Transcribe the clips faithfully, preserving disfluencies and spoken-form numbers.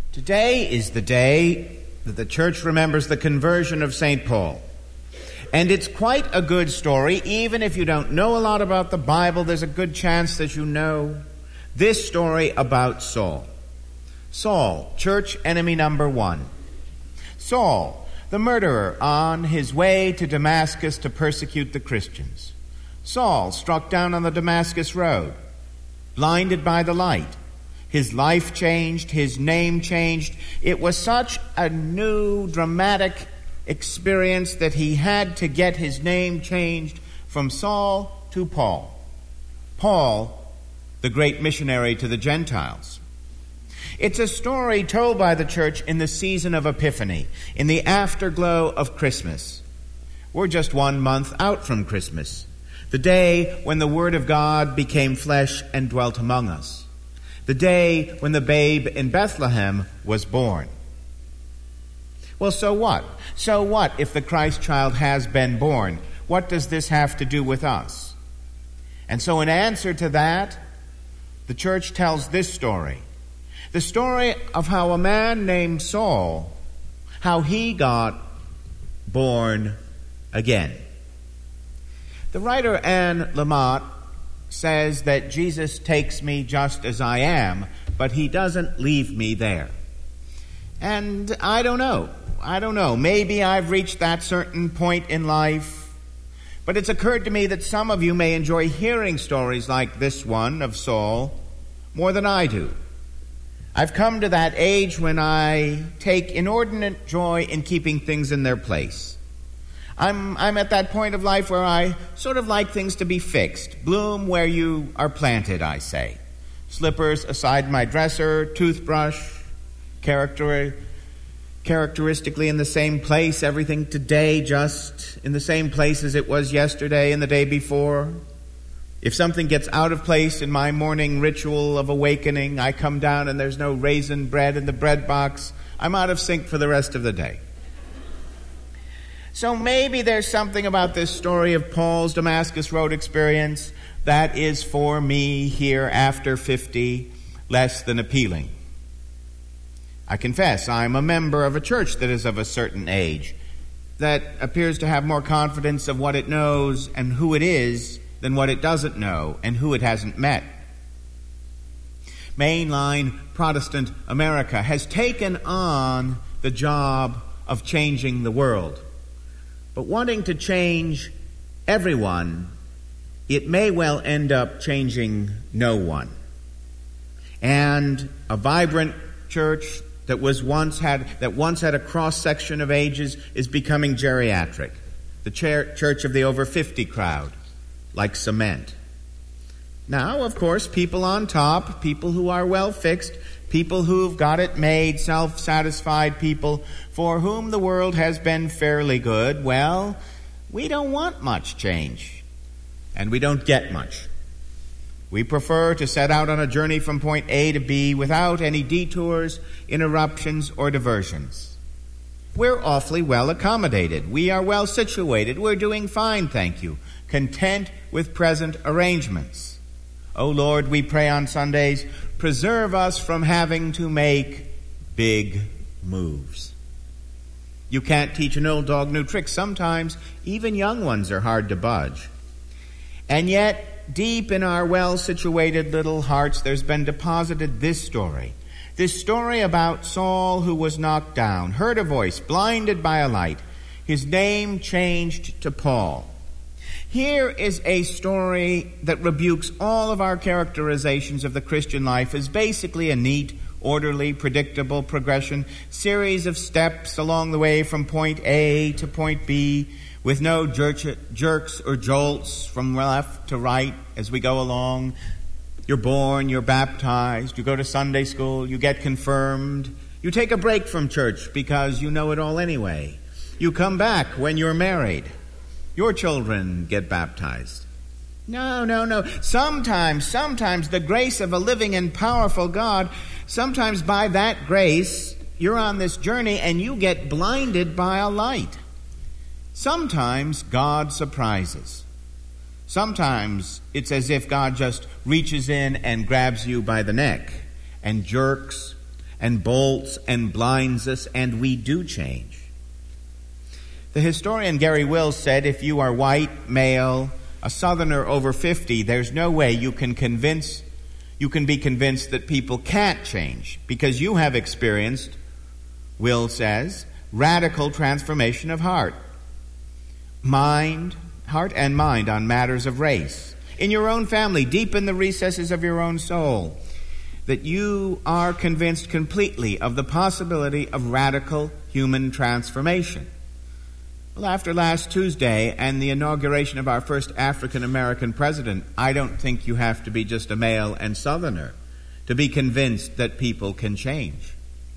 Today is the day that the church remembers the conversion of Saint Paul. And it's quite a good story. Even if you don't know a lot about the Bible, there's a good chance that you know this story about Saul. Saul, church enemy number one. Saul, the murderer on his way to Damascus to persecute the Christians. Saul, struck down on the Damascus road, blinded by the light. His life changed, his name changed. It was such a new, dramatic experience that he had to get his name changed from Saul to Paul. Paul, the great missionary to the Gentiles. It's a story told by the church in the season of Epiphany, in the afterglow of Christmas. We're just one month out from Christmas, the day when the Word of God became flesh and dwelt among us. The day when the babe in Bethlehem was born. Well, so what? So what if the Christ child has been born? What does this have to do with us? And so in answer to that, the church tells this story. The story of how a man named Saul, how he got born again. The writer Anne Lamott says that Jesus takes me just as I am, but he doesn't leave me there. And I don't know. I don't know. Maybe I've reached that certain point in life. But it's occurred to me that some of you may enjoy hearing stories like this one of Saul more than I do. I've come to that age when I take inordinate joy in keeping things in their place. I'm I'm at that point of life where I sort of like things to be fixed. Bloom where you are planted, I say. Slippers aside my dresser, toothbrush, character, characteristically in the same place, everything today just in the same place as it was yesterday and the day before. If something gets out of place in my morning ritual of awakening, I come down and there's no raisin bread in the bread box, I'm out of sync for the rest of the day. So maybe there's something about this story of Paul's Damascus Road experience that is for me here after fifty less than appealing. I confess I'm a member of a church that is of a certain age, that appears to have more confidence of what it knows and who it is than what it doesn't know and who it hasn't met. Mainline Protestant America has taken on the job of changing the world. But wanting to change everyone, it may well end up changing no one. And a vibrant church that was once had that once had a cross-section of ages is becoming geriatric. The chair, church of the over fifty crowd, like cement. Now, of course, people on top, people who are well fixed, people who've got it made, self-satisfied people for whom the world has been fairly good, well, we don't want much change. And we don't get much. We prefer to set out on a journey from point A to B without any detours, interruptions, or diversions. We're awfully well accommodated. We are well situated. We're doing fine, thank you. Content with present arrangements. Oh Lord, we pray on Sundays, preserve us from having to make big moves. You can't teach an old dog new tricks. Sometimes even young ones are hard to budge. And yet, deep in our well-situated little hearts, there's been deposited this story. This story about Saul who was knocked down, heard a voice, blinded by a light. His name changed to Paul. Here is a story that rebukes all of our characterizations of the Christian life as basically a neat, orderly, predictable progression, series of steps along the way from point A to point B, with no jer- jerks or jolts from left to right as we go along. You're born, you're baptized, you go to Sunday school, you get confirmed, you take a break from church because you know it all anyway. You come back when you're married. Your children get baptized. No, no, no. Sometimes, sometimes the grace of a living and powerful God, sometimes by that grace, you're on this journey and you get blinded by a light. Sometimes God surprises. Sometimes it's as if God just reaches in and grabs you by the neck and jerks and bolts and blinds us, and we do change. The historian Gary Wills said, if you are white, male, a Southerner over fifty, there's no way you can convince, you can be convinced that people can't change, because you have experienced, Wills says, radical transformation of heart. Mind, heart and mind on matters of race. In your own family, deep in the recesses of your own soul, that you are convinced completely of the possibility of radical human transformation. Well, after last Tuesday and the inauguration of our first African-American president, I don't think you have to be just a male and Southerner to be convinced that people can change.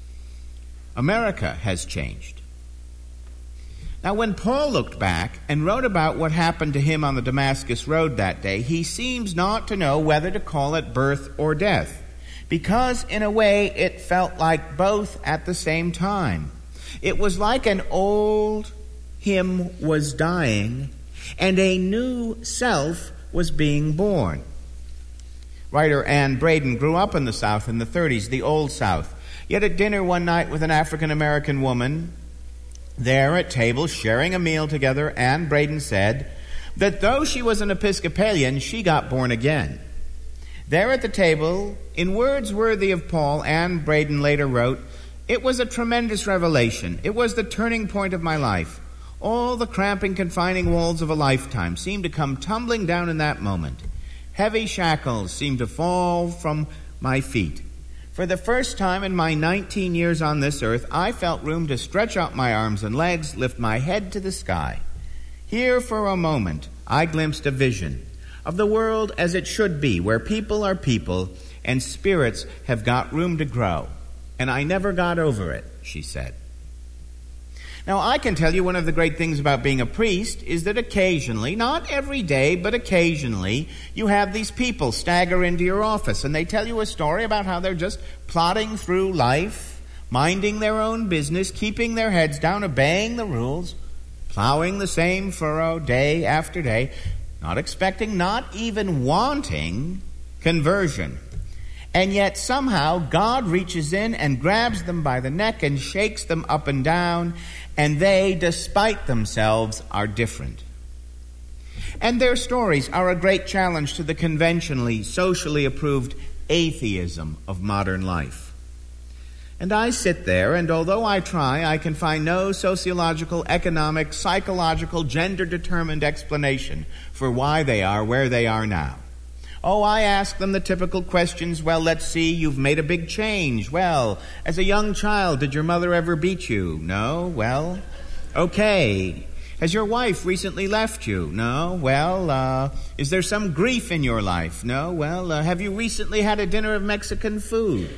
America has changed. Now, when Paul looked back and wrote about what happened to him on the Damascus Road that day, he seems not to know whether to call it birth or death, because in a way it felt like both at the same time. It was like an old him was dying and a new self was being born. Writer Anne Braden grew up in the South in the thirties, the Old South. Yet at dinner one night with an African-American woman, there at table, sharing a meal together, Anne Braden said that though she was an Episcopalian, she got born again. There at the table, in words worthy of Paul, Anne Braden later wrote, "It was a tremendous revelation. It was the turning point of my life. All the cramping, confining walls of a lifetime seemed to come tumbling down in that moment. Heavy shackles seemed to fall from my feet. For the first time in my nineteen years on this earth, I felt room to stretch out my arms and legs, lift my head to the sky. Here for a moment, I glimpsed a vision of the world as it should be, where people are people and spirits have got room to grow. And I never got over it," she said. Now, I can tell you one of the great things about being a priest is that occasionally, not every day, but occasionally, you have these people stagger into your office and they tell you a story about how they're just plodding through life, minding their own business, keeping their heads down, obeying the rules, plowing the same furrow day after day, not expecting, not even wanting conversion. And yet somehow God reaches in and grabs them by the neck and shakes them up and down, and they, despite themselves, are different. And their stories are a great challenge to the conventionally, socially approved atheism of modern life. And I sit there, and although I try, I can find no sociological, economic, psychological, gender-determined explanation for why they are where they are now. Oh, I ask them the typical questions. Well, let's see, you've made a big change. Well, as a young child, did your mother ever beat you? No? Well, okay. Has your wife recently left you? No? Well, uh, is there some grief in your life? No? Well, uh, have you recently had a dinner of Mexican food?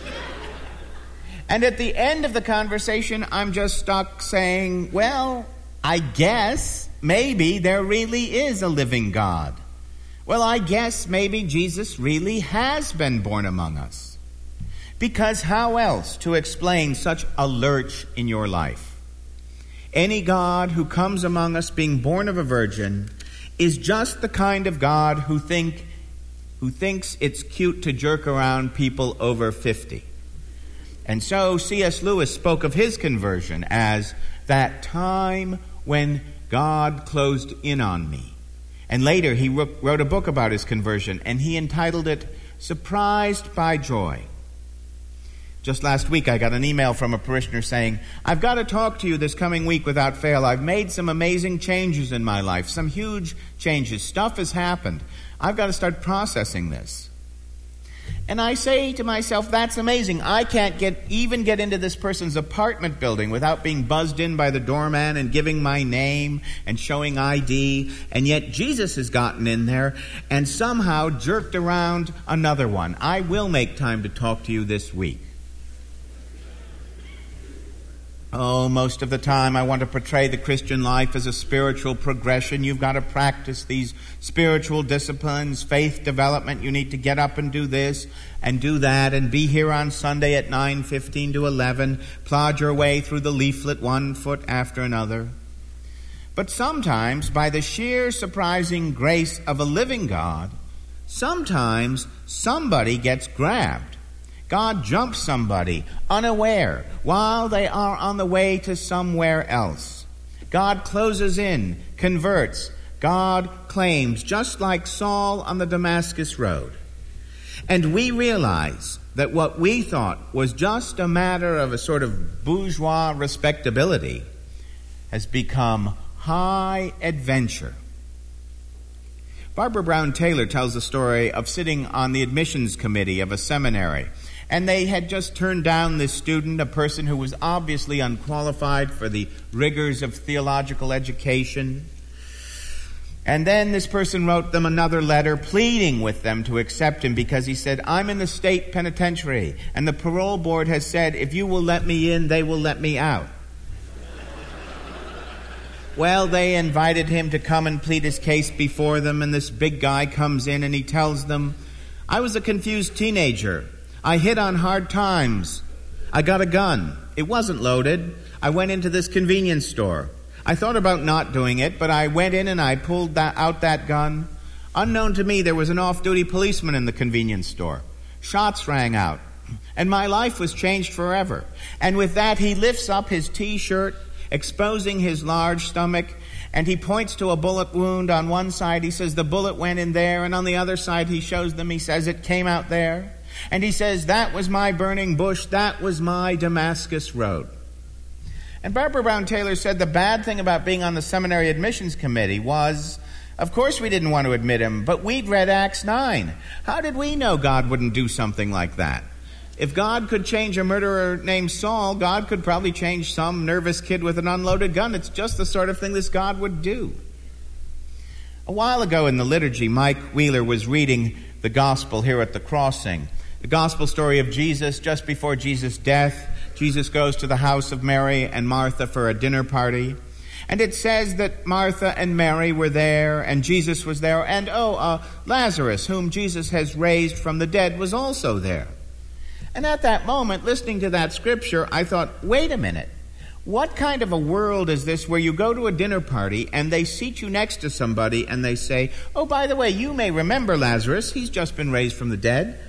And at the end of the conversation, I'm just stuck saying, well, I guess maybe there really is a living God. Well, I guess maybe Jesus really has been born among us. Because how else to explain such a lurch in your life? Any God who comes among us being born of a virgin is just the kind of God who think who thinks it's cute to jerk around people over fifty. And so C S Lewis spoke of his conversion as that time when God closed in on me. And later he wrote a book about his conversion, and he entitled it Surprised by Joy. Just last week I got an email from a parishioner saying, I've got to talk to you this coming week without fail. I've made some amazing changes in my life, some huge changes. Stuff has happened. I've got to start processing this. And I say to myself, that's amazing. I can't get even get into this person's apartment building without being buzzed in by the doorman and giving my name and showing I D. And yet Jesus has gotten in there and somehow jerked around another one. I will make time to talk to you this week. Oh, most of the time I want to portray the Christian life as a spiritual progression. You've got to practice these spiritual disciplines, faith development. You need to get up and do this and do that and be here on Sunday at nine fifteen to eleven. Plod your way through the leaflet one foot after another. But sometimes, by the sheer surprising grace of a living God, sometimes somebody gets grabbed. God jumps somebody unaware while they are on the way to somewhere else. God closes in, converts. God claims, just like Saul on the Damascus road. And we realize that what we thought was just a matter of a sort of bourgeois respectability has become high adventure. Barbara Brown Taylor tells the story of sitting on the admissions committee of a seminary, and they had just turned down this student, a person who was obviously unqualified for the rigors of theological education. And then this person wrote them another letter pleading with them to accept him because he said, I'm in the state penitentiary, and the parole board has said, if you will let me in, they will let me out. Well, they invited him to come and plead his case before them, and this big guy comes in and he tells them, I was a confused teenager. I hit on hard times. I got a gun. It wasn't loaded. I went into this convenience store. I thought about not doing it, but I went in and I pulled that, out that gun. Unknown to me, there was an off-duty policeman in the convenience store. Shots rang out, and my life was changed forever. And with that, he lifts up his T-shirt, exposing his large stomach, and he points to a bullet wound on one side. He says, the bullet went in there, and on the other side, he shows them, he says, it came out there. And he says, that was my burning bush, that was my Damascus road. And Barbara Brown Taylor said the bad thing about being on the seminary admissions committee was, of course we didn't want to admit him, but we'd read Acts nine. How did we know God wouldn't do something like that? If God could change a murderer named Saul, God could probably change some nervous kid with an unloaded gun. It's just the sort of thing this God would do. A while ago in the liturgy, Mike Wheeler was reading the gospel here at the crossing. The gospel story of Jesus just before Jesus' death. Jesus goes to the house of Mary and Martha for a dinner party. And it says that Martha and Mary were there, and Jesus was there, and oh, uh, Lazarus, whom Jesus has raised from the dead, was also there. And at that moment, listening to that scripture, I thought, wait a minute. What kind of a world is this where you go to a dinner party and they seat you next to somebody and they say, oh, by the way, you may remember Lazarus. He's just been raised from the dead.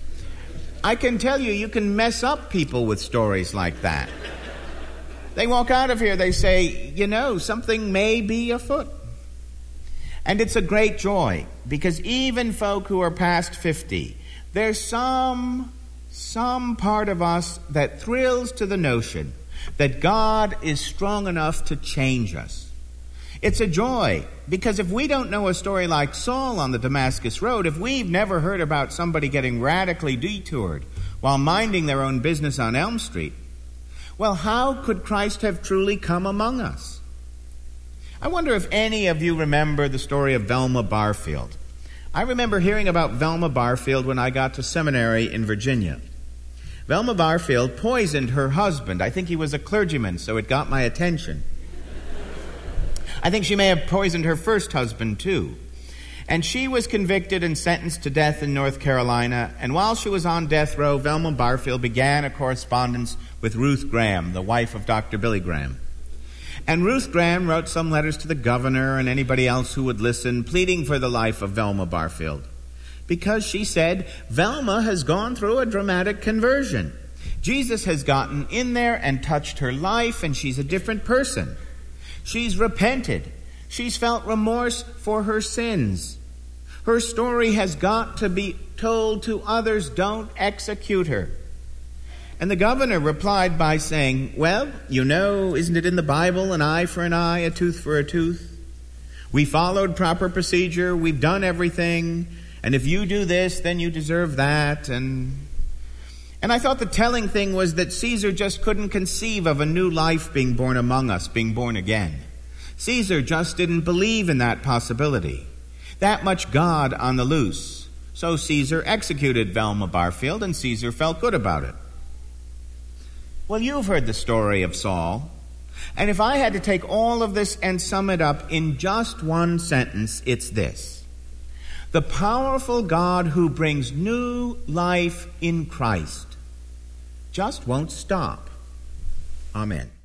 I can tell you, you can mess up people with stories like that. They walk out of here, they say, you know, something may be afoot. And it's a great joy, because even folk who are past fifty, there's some, some part of us that thrills to the notion that God is strong enough to change us. It's a joy, because if we don't know a story like Saul on the Damascus Road, if we've never heard about somebody getting radically detoured while minding their own business on Elm Street, well, how could Christ have truly come among us? I wonder if any of you remember the story of Velma Barfield. I remember hearing about Velma Barfield when I got to seminary in Virginia. Velma Barfield poisoned her husband. I think he was a clergyman, so it got my attention. I think she may have poisoned her first husband, too. And she was convicted and sentenced to death in North Carolina. And while she was on death row, Velma Barfield began a correspondence with Ruth Graham, the wife of Doctor Billy Graham. And Ruth Graham wrote some letters to the governor and anybody else who would listen, pleading for the life of Velma Barfield. Because, she said, Velma has gone through a dramatic conversion. Jesus has gotten in there and touched her life, and she's a different person. She's repented. She's felt remorse for her sins. Her story has got to be told to others. Don't execute her. And the governor replied by saying, well, you know, isn't it in the Bible, an eye for an eye, a tooth for a tooth? We followed proper procedure. We've done everything. And if you do this, then you deserve that. And And I thought the telling thing was that Caesar just couldn't conceive of a new life being born among us, being born again. Caesar just didn't believe in that possibility. That much God on the loose. So Caesar executed Velma Barfield, and Caesar felt good about it. Well, you've heard the story of Saul. And if I had to take all of this and sum it up in just one sentence, it's this. The powerful God who brings new life in Christ just won't stop. Amen.